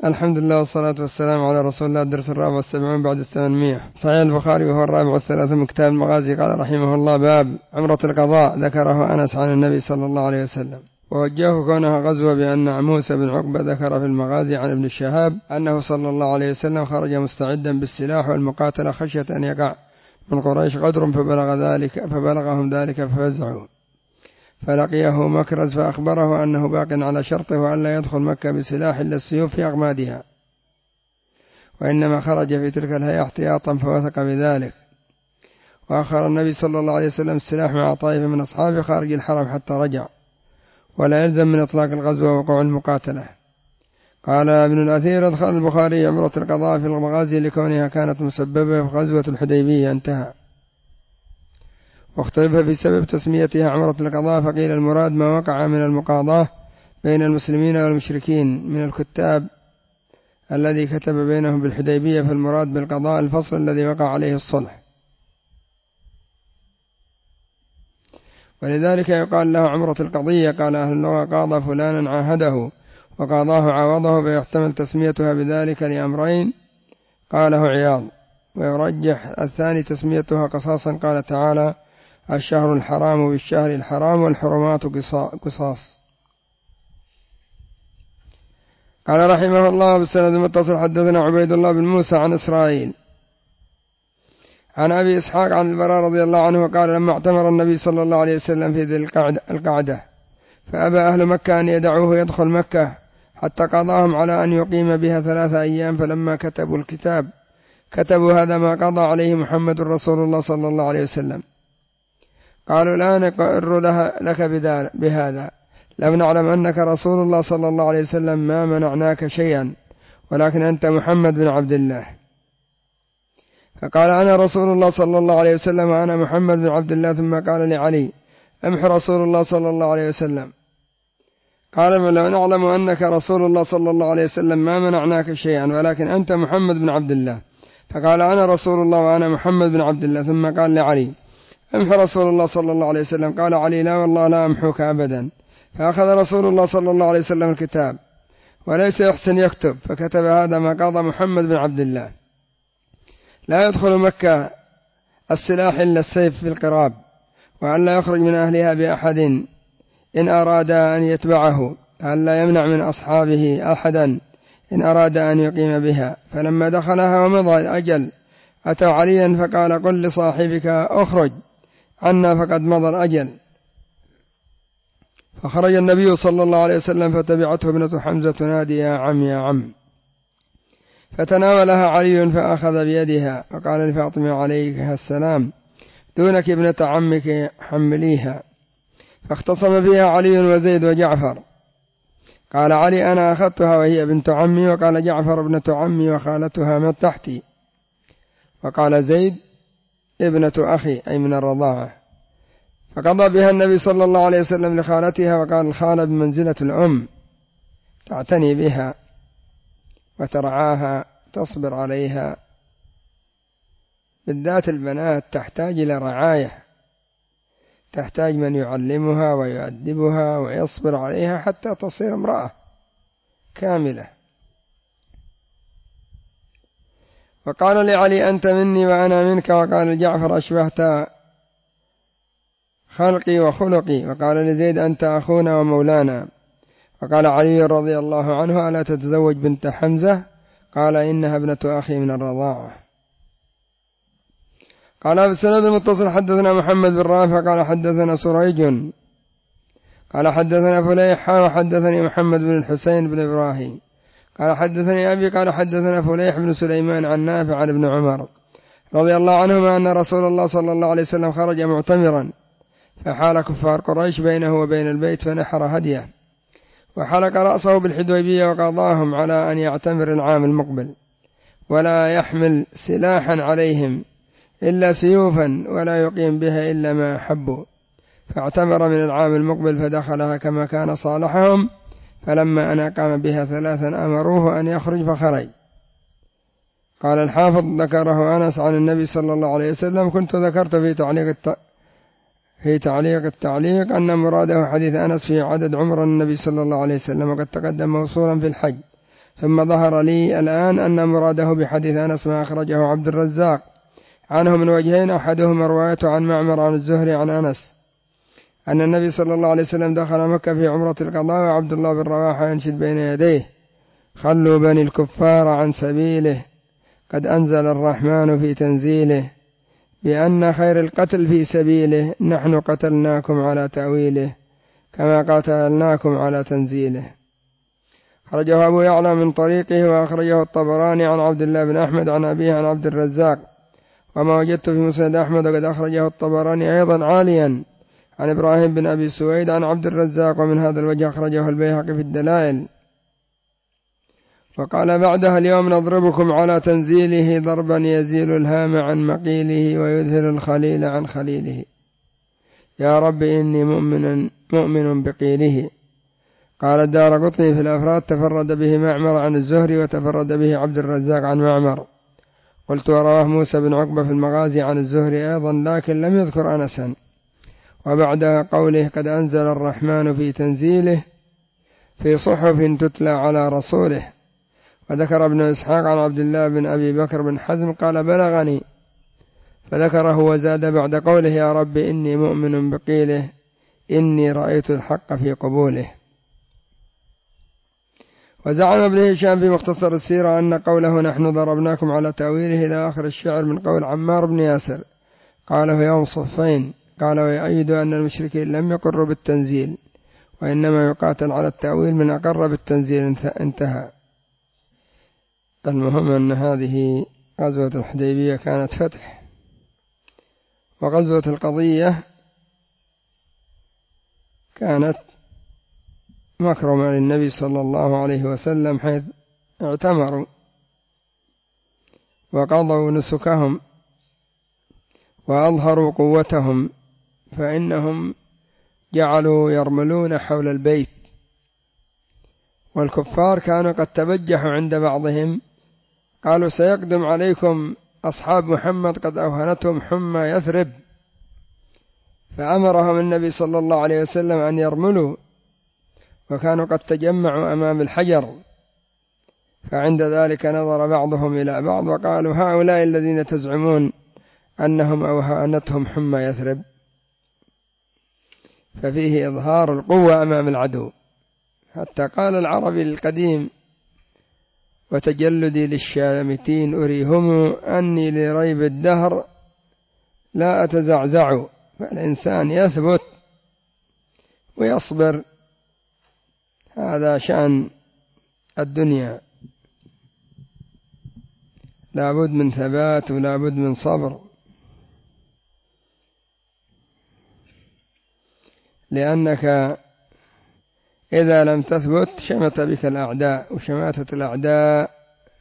الحمد لله والصلاة والسلام على رسول الله. الدرس 74 بعد 800. صحيح البخاري وهو 34 من كتاب المغازي. قال رحمه الله: باب عمرة القضاء. ذكره أنس عن النبي صلى الله عليه وسلم، ووجهه كونها غزوة بأن عموس بن عقبة ذكر في المغازي عن ابن الشهاب أنه صلى الله عليه وسلم خرج مستعدا بالسلاح والمقاتلة خشية أن يقع من قريش غدر فبلغهم ذلك ففزعوا، فلقيه مكرز فأخبره أنه باق على شرطه وأن لا يدخل مكة بسلاح إلا السيوف في أغمادها، وإنما خرج في تلك الهيئة احتياطا فوثق بذلك. وأخر النبي صلى الله عليه وسلم السلاح مع طائفة من أصحابه خارج الحرم حتى رجع، ولا يلزم من إطلاق الغزوة وقوع المقاتلة. قال ابن الأثير: أدخل البخاري عمرة القضاء في المغازي لكونها كانت مسببة في غزوة الحديبية. انتهى. واختلف في سبب تسميتها عمرة القضاء، فقيل المراد ما وقع من المقاضاة بين المسلمين والمشركين من الكتاب الذي كتب بينهم بالحديبية، فالمراد بالقضاء الفصل الذي وقع عليه الصلح، ولذلك يقال له عمرة القضية. قال أهل اللغة: قاضى فلانا عاهده وقاضاه عاوضه، فيحتمل تسميتها بذلك لأمرين قاله عياض، ويرجح الثاني تسميتها قصاصا. قال تعالى: الشهر الحرام بالشهر الحرام والحرمات قصاص. قال رحمه الله: بالسند المتصل حدثنا عبيد الله بن موسى عن إسرائيل عن أبي إسحاق عن البراء رضي الله عنه قال: لما اعتمر النبي صلى الله عليه وسلم في ذي القعدة فأبى أهل مكة أن يدعوه يدخل مكة حتى قضاهم على أن يقيم بها 3 أيام، فلما كتبوا الكتاب كتبوا: هذا ما قضى عليه محمد رسول الله صلى الله عليه وسلم. قالوا: لا نقر لك بهذا، لو نعلم أنك رسول الله صلى الله عليه وسلم ما منعناك شيئا، ولكن أنت محمد بن عبد الله. فقال: أنا رسول الله صلى الله عليه وسلم وأنا محمد بن عبد الله. ثم قال لعلي: امح رسول الله صلى الله عليه وسلم. قال: لو نعلم أنك رسول الله صلى الله عليه وسلم ما منعناك شيئا، ولكن أنت محمد بن عبد الله. فقال: أنا رسول الله وأنا محمد بن عبد الله. ثم قال لعلي: امح رسول الله صلى الله عليه وسلم. قال علي: لا والله لا أمحوك أبدا. فأخذ رسول الله صلى الله عليه وسلم الكتاب وليس يحسن يكتب، فكتب: هذا ما قضى محمد بن عبد الله، لا يدخل مكة السلاح إلا السيف في القراب، وأن لا يخرج من أهلها بأحد إن أراد أن يتبعه، أن لا يمنع من أصحابه أحدا إن أراد أن يقيم بها. فلما دخلها ومضى الأجل أتوا عليا فقال: قل لصاحبك أخرج عنا فقد مضى الأجل. فخرج النبي صلى الله عليه وسلم فتبعته ابنة حمزة تنادي: يا عم يا عم. فتناولها علي فأخذ بيدها وقال لفاطمة عليها السلام: دونك ابنة عمك حمليها. فاختصم فيها علي وزيد وجعفر. قال علي: أنا أخذتها وهي بنت عمي. وقال جعفر: ابنة عمي وخالتها من تحتي. وقال زيد: ابنة أخي، أي من الرضاعة. فقضى بها النبي صلى الله عليه وسلم لخالتها، وقال: الخالة بمنزلة الأم، تعتني بها وترعاها، تصبر عليها، بالذات البنات تحتاج إلى رعاية، تحتاج من يعلمها ويؤدبها ويصبر عليها حتى تصير امرأة كاملة. وقال لعلي: أنت مني وأنا منك. وقال لجعفر: أشبهت خلقي وخلقي. وقال لزيد: أنت أخونا ومولانا. وقال علي رضي الله عنه: ألا تتزوج بنت حمزة؟ قال: إنها ابنة أخي من الرضاعة. قال بالسند المتصل حدثنا محمد بن رافع قال حدثنا سريج قال حدثنا فليح وحدثني محمد بن الحسين بن إبراهيم قال حدثني أبي قال حدثنا فليح بن سليمان عن نافع عن ابن عمر رضي الله عنهما أن رسول الله صلى الله عليه وسلم خرج معتمرا، فحال كفار قريش بينه وبين البيت فنحر هديه، وحلق رأسه بالحديبية، وقضاهم على أن يعتمر العام المقبل ولا يحمل سلاحا عليهم إلا سيوفا، ولا يقيم بها إلا ما أحبوا. فاعتمر من العام المقبل فدخلها كما كان صالحهم، فلما أن أقام بها 3 أمروه أن يخرج فخرج. قال الحافظ: ذكره أنس عن النبي صلى الله عليه وسلم. كنت ذكرت في تعليق التعليق أن مراده حديث أنس في عدد عمر النبي صلى الله عليه وسلم، وقد تقدم موصولا في الحج، ثم ظهر لي الآن أن مراده بحديث أنس ما أخرجه عبد الرزاق عنه من وجهين، أحدهما روايته عن معمر عن الزهري عن أنس أن النبي صلى الله عليه وسلم دخل مكة في عمرة القضاء وعبد الله بن رواحة ينشد بين يديه: خلوا بني الكفار عن سبيله، قد أنزل الرحمن في تنزيله، بأن خير القتل في سبيله، نحن قتلناكم على تأويله، كما قاتلناكم على تنزيله. خرجه أبو يعلى من طريقه، وأخرجه الطبراني عن عبد الله بن أحمد عن أبيه عن عبد الرزاق، وما وجدت في مسند أحمد وقد أخرجه الطبراني أيضا عاليا عن إبراهيم بن أبي سويد عن عبد الرزاق، ومن هذا الوجه أخرجه البيهقي في الدلائل. وقال بعدها: اليوم نضربكم على تنزيله ضربا يزيل الهام عن مقيله ويذهل الخليل عن خليله، يا رب إني مؤمن بقيله. قال الدارقطني في الأفراد: تفرد به معمر عن الزهري، وتفرد به عبد الرزاق عن معمر. قلت: ورواه موسى بن عقبة في المغازي عن الزهري أيضا، لكن لم يذكر أنسا. وبعدها قوله: قد أنزل الرحمن في تنزيله في صحف تتلى على رسوله. وذكر ابن إسحاق عن عبد الله بن أبي بكر بن حزم قال: بلغني، فذكره وزاد بعد قوله: يا رب إني مؤمن بقيله، إني رأيت الحق في قبوله. وزعم ابن هشام في مختصر السيرة أن قوله نحن ضربناكم على تأويله إلى آخر الشعر من قول عمار بن ياسر قاله يوم صفين. قال: ويؤيد أن المشركين لم يقروا بالتنزيل، وإنما يقاتل على التأويل من أقر بالتنزيل. انتهى. المهم أن هذه غزوة الحديبية كانت فتح، وغزوة القضية كانت مكرمة للنبي صلى الله عليه وسلم، حيث اعتمروا وقضوا نسكهم وأظهروا قوتهم، فإنهم جعلوا يرملون حول البيت، والكفار كانوا قد تبجحوا عند بعضهم، قالوا: سيقدم عليكم أصحاب محمد قد أوهنتهم حمى يثرب، فأمرهم النبي صلى الله عليه وسلم أن يرملوا، وكانوا قد تجمعوا أمام الحجر. فعند ذلك نظر بعضهم إلى بعض وقالوا: هؤلاء الذين تزعمون أنهم أوهنتهم حمى يثرب. ففيه إظهار القوة أمام العدو، حتى قال العربي القديم: وتجلدي للشامتين أريهم أني لريب الدهر لا أتزعزع. فالإنسان يثبت ويصبر، هذا شأن الدنيا، لا بد من ثبات ولا بد من صبر، لأنك إذا لم تثبت شمت بك الأعداء، وشماتة الأعداء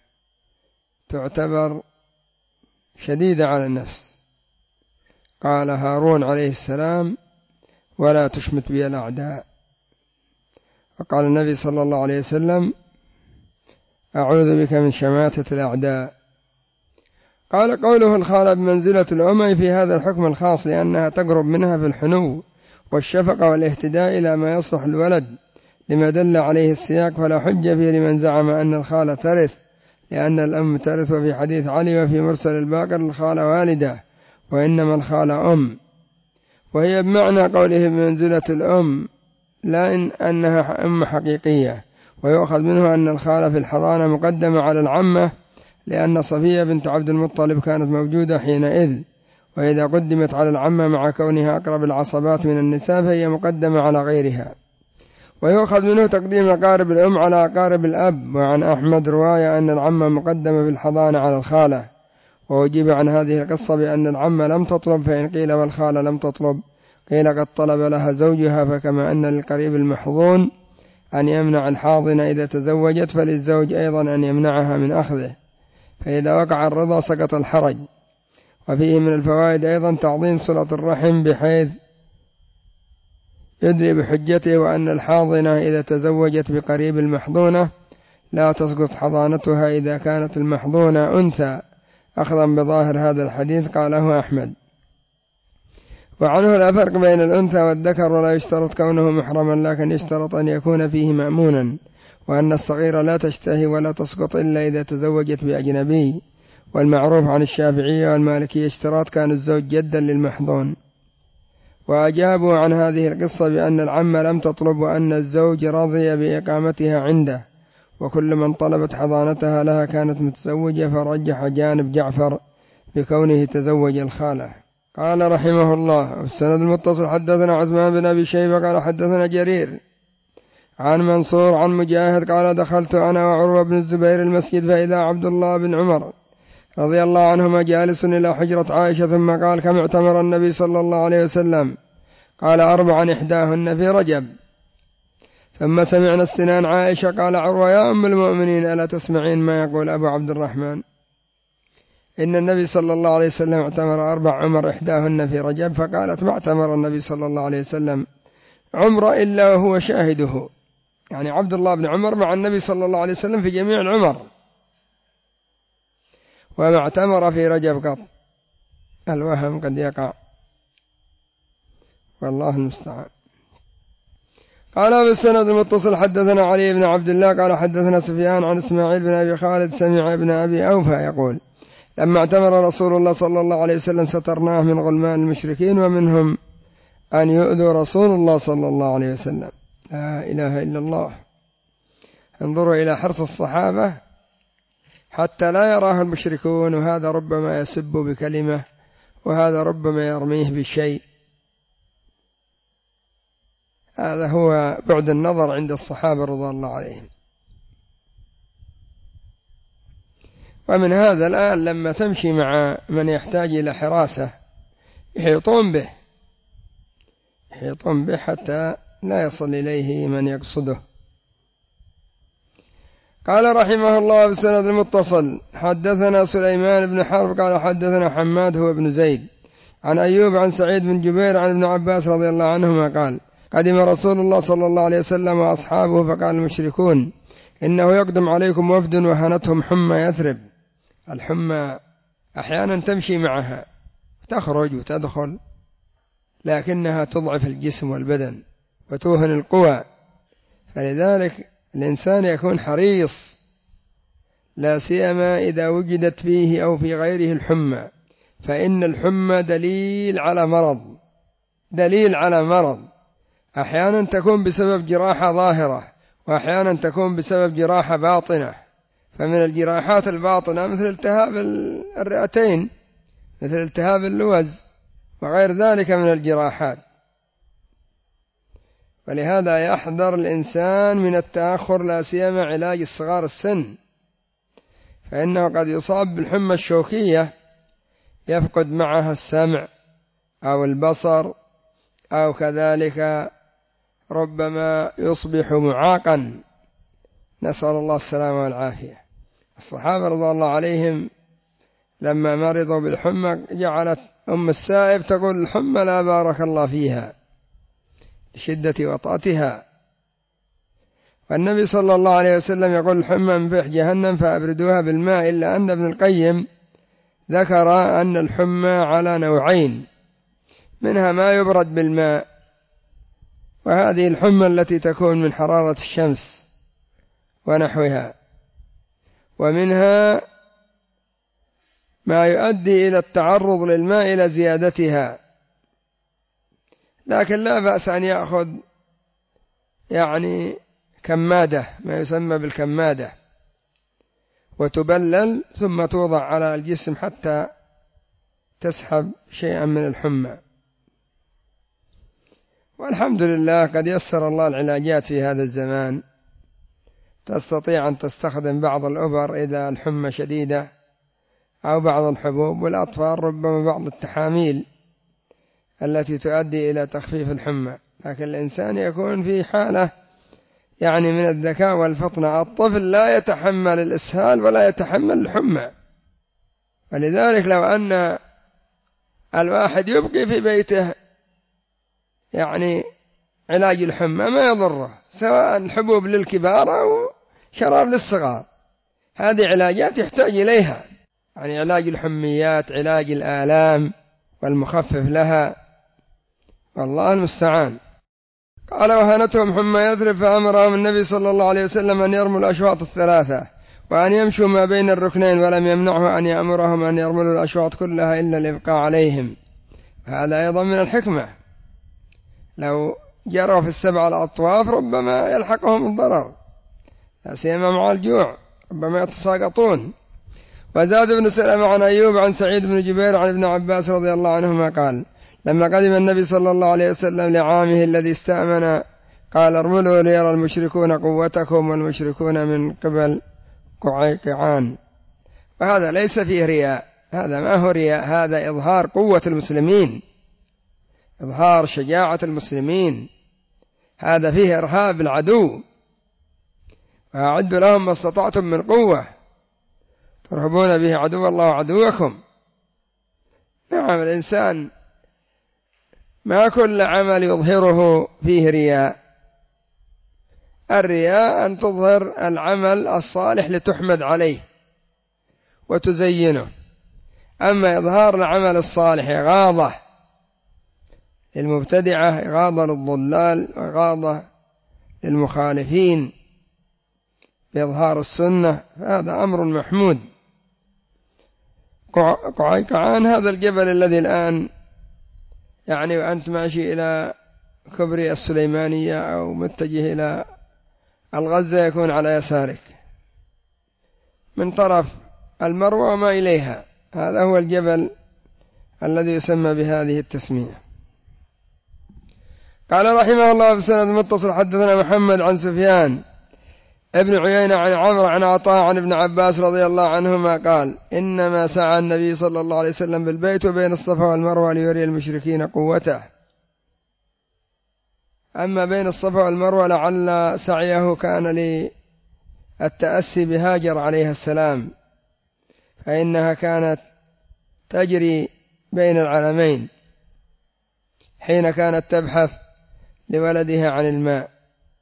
تعتبر شديدة على النفس. قال هارون عليه السلام: ولا تشمت بي الأعداء. وقال النبي صلى الله عليه وسلم: أعوذ بك من شماتة الأعداء. قال قوله الخالة بمنزلة الأم في هذا الحكم الخاص، لأنها تقرب منها في الحنو والشفقة والاهتداء إلى ما يصلح الولد، لما دل عليه السياق، فلا حجة فيه لمن زعم أن الخالة ترث، لأن الأم ترث. وفي حديث علي وفي مرسل الباقر: الخالة والدة، وإنما الخالة أم، وهي بمعنى قوله بمنزلة الأم، لا إن أنها أم حقيقية. ويؤخذ منه أن الخالة في الحضانة مقدمة على العمة، لأن صفية بنت عبد المطلب كانت موجودة حينئذ، وإذا قدمت على العمة مع كونها أقرب العصبات من النساء فهي مقدمة على غيرها. ويؤخذ منه تقديم أقارب الأم على أقارب الأب. وعن أحمد رواية أن العمة مقدمة في الحضانة على الخالة، وأجيب عن هذه القصة بأن العمة لم تطلب، فإن قيل والخالة لم تطلب قيل قد طلب لها زوجها، فكما أن للقريب المحظون أن يمنع الحاضنة إذا تزوجت، فللزوج أيضا أن يمنعها من أخذه، فإذا وقع الرضا سقط الحرج. وفيه من الفوائد أيضا تعظيم صلة الرحم، بحيث يدري بحجته، وأن الحاضنة إذا تزوجت بقريب المحظونة لا تسقط حضانتها إذا كانت المحظونة أنثى، أخذا بظاهر هذا الحديث. قاله أحمد. وعنه لا فرق بين الأنثى والذكر، ولا يشترط كونه محرما، لكن يشترط أن يكون فيه مأمونا، وأن الصغيرة لا تشتهي ولا تسقط إلا إذا تزوجت بأجنبي. والمعروف عن الشافعية والمالكية اشتراط كان الزوج جدا للمحضون. وأجابوا عن هذه القصة بأن العم لم تطلب وأن الزوج رضي بإقامتها عنده، وكل من طلبت حضانتها لها كانت متزوجة، فرجح جانب جعفر بكونه تزوج الخالة. قال رحمه الله: السند المتصل حدثنا عثمان بن أبي شيبة قال حدثنا جرير عن منصور عن مجاهد قال: دخلت أنا وعروة بن الزبير المسجد فإذا عبد الله بن عمر رضي الله عنهما جالس إلى حجرة عائشة، ثم قال: كم اعتمر النبي صلى الله عليه وسلم؟ قال: 4 إحداهن في رجب. ثم سمعنا استنان عائشة. قال عروة: يا أم المؤمنين، ألا تسمعين ما يقول أبو عبد الرحمن؟ إن النبي صلى الله عليه وسلم اعتمر 4 عمر إحداهن في رجب. فقالت: ما اعتمر النبي صلى الله عليه وسلم عمر إلا وهو شاهده، يعني عبد الله بن عمر مع النبي صلى الله عليه وسلم في جميع العمر، وما اعتمر في رجب قط. الوهم قد يقع، والله المستعان. قال بالسند المتصل حدثنا علي بن عبد الله قال حدثنا سفيان عن إسماعيل بن أبي خالد سمع ابن أبي أوفى يقول: لما اعتمر رسول الله صلى الله عليه وسلم سترناه من غلمان المشركين، ومنهم أن يؤذوا رسول الله صلى الله عليه وسلم. لا إله إلا الله. انظروا إلى حرص الصحابة حتى لا يراه المشركون، وهذا ربما يسب بكلمة وهذا ربما يرميه بشيء. هذا هو بعد النظر عند الصحابة رضي الله عليهم. ومن هذا الآن لما تمشي مع من يحتاج إلى حراسة يحيطون به حتى لا يصل إليه من يقصده. قال رحمه الله بالسند المتصل حدثنا سليمان بن حرب قال حدثنا حماد هو ابن زيد عن أيوب عن سعيد بن جبير عن ابن عباس رضي الله عنهما قال: قدم رسول الله صلى الله عليه وسلم وأصحابه، فقال المشركون: إنه يقدم عليكم وفد وهنتهم حمى يثرب. الحمى أحيانا تمشي معها، تخرج وتدخل، لكنها تضعف الجسم والبدن وتوهن القوى، فلذلك الإنسان يكون حريص، لا سيما إذا وجدت فيه أو في غيره الحمى، فإن الحمى دليل على مرض. أحيانا تكون بسبب جراحة ظاهرة، وأحيانا تكون بسبب جراحة باطنة. فمن الجراحات الباطنة مثل التهاب الرئتين، مثل التهاب اللوز وغير ذلك من الجراحات. ولهذا يحذر الإنسان من التأخر، لا سيما علاج الصغار السن، فإنه قد يصاب بالحمى الشوكية يفقد معها السمع أو البصر، أو كذلك ربما يصبح معاقا، نسأل الله السلامة والعافية. الصحابة رضي الله عليهم لما مرضوا بالحمى جعلت أم السائب تقول: الحمى لا بارك الله فيها لشدة وطأتها. والنبي صلى الله عليه وسلم يقول: الحمى من فيح جهنم فأبردوها بالماء. إلا أن ابن القيم ذكر أن الحمى على نوعين، منها ما يبرد بالماء، وهذه الحمى التي تكون من حرارة الشمس ونحوها، ومنها ما يؤدي إلى التعرض للماء إلى زيادتها. لكن لا بأس أن يأخذ كمادة، ما يسمى بالكمادة، وتبلل ثم توضع على الجسم حتى تسحب شيئا من الحمى. والحمد لله قد يسر الله العلاجات في هذا الزمان، تستطيع أن تستخدم بعض الأبر إذا الحمى شديدة أو بعض الحبوب، والأطفال ربما بعض التحاميل التي تؤدي إلى تخفيف الحمى. لكن الإنسان يكون في حالة من الذكاء والفطنة. الطفل لا يتحمل الإسهال ولا يتحمل الحمى، ولذلك لو أن الواحد يبقي في بيته علاج الحمى ما يضره، سواء الحبوب للكبار أو شراب للصغار، هذه علاجات يحتاج إليها، علاج الحميات، علاج الآلام والمخفف لها، والله المستعان. قال وهانتهم حمى يثرب فأمرهم النبي صلى الله عليه وسلم أن يرموا الأشواط الثلاثة وأن يمشوا ما بين الركنين، ولم يمنعه أن يأمرهم أن يرملوا الأشواط كلها إلا الإبقاء عليهم. هذا أيضا من الحكمة، لو جروا في السبع الأطواف ربما يلحقهم الضرر، لا سيما مع الجوع، ربما يتساقطون. وزاد بن سلمة عن أيوب عن سعيد بن جبير عن ابن عباس رضي الله عنهما قال لما قدم النبي صلى الله عليه وسلم لعامه الذي استأمن قال ارملوا ليرى المشركون قوتكم والمشركون من قبل قعيقعان. وهذا ليس فيه رياء، هذا ما هو رياء، هذا إظهار قوة المسلمين، إظهار شجاعة المسلمين، هذا فيه إرهاب العدو. وأعدوا لهم ما استطعتم من قوة ترهبون به عدو الله وعدوكم. نعم، الإنسان ما كل عمل يظهره فيه رياء، الرياء أن تظهر العمل الصالح لتحمد عليه وتزينه، أما إظهار العمل الصالح إغاظة للمبتدعة، إغاظة للضلال، إغاظة للمخالفين بإظهار السنة، هذا أمر محمود. قعيقعان هذا الجبل الذي الآن يعني وأنت ماشي إلى كبري السليمانية أو متجه إلى الغزة يكون على يسارك من طرف المروة وما إليها، هذا هو الجبل الذي يسمى بهذه التسمية. قال رحمه الله في سند متصل حدثنا محمد عن سفيان ابن عيينة عن عمرو عن عطاء عن ابن عباس رضي الله عنهما قال إنما سعى النبي صلى الله عليه وسلم بالبيت وبين الصفا والمروة ليري المشركين قوته. أما بين الصفا والمروة لعل سعيه كان للتأسي بهاجر عليه السلام، فإنها كانت تجري بين العلمين حين كانت تبحث لولدها عن الماء.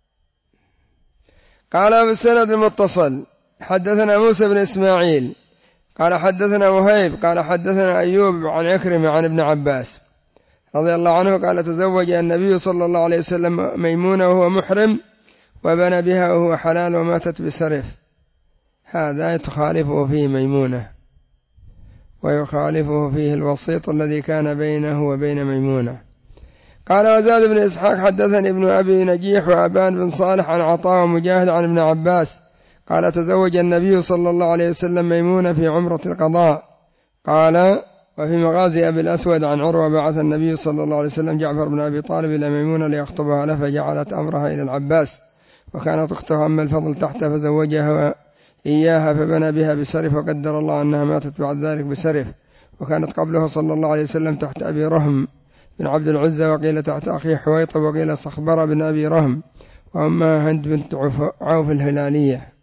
قال بالسند المتصل حدثنا موسى بن إسماعيل قال حدثنا وهيب قال حدثنا أيوب عن عكرمة عن ابن عباس رضي الله عنه قال تزوج النبي صلى الله عليه وسلم ميمونة وهو محرم وبنى بها وهو حلال وماتت بسرف. هذا يتخالفه فيه ميمونة ويخالفه فيه الوسيط الذي كان بينه وبين ميمونة. قال وزاد بن إسحاق حدثني ابن أبي نجيح وأبان بن صالح عن عطاء ومجاهد عن ابن عباس قال تزوج النبي صلى الله عليه وسلم ميمونة في عمرة القضاء. قال وفي مغازي أبي الأسود عن عروة بعث النبي صلى الله عليه وسلم جعفر بن أبي طالب إلى ميمونة ليخطبها له فجعلت أمرها إلى العباس، وكانت أختها أم الفضل تحته فزوجها إياها فبنى بها بسرف، وقدر الله أنها ماتت بعد ذلك بسرف. وكانت قبله صلى الله عليه وسلم تحت أبي رهم بن عبد العزى، وقيل تحت أخي حويطب، وقيل صخبر بن أبي رهم، وأمها هند بنت عوف الهلالية.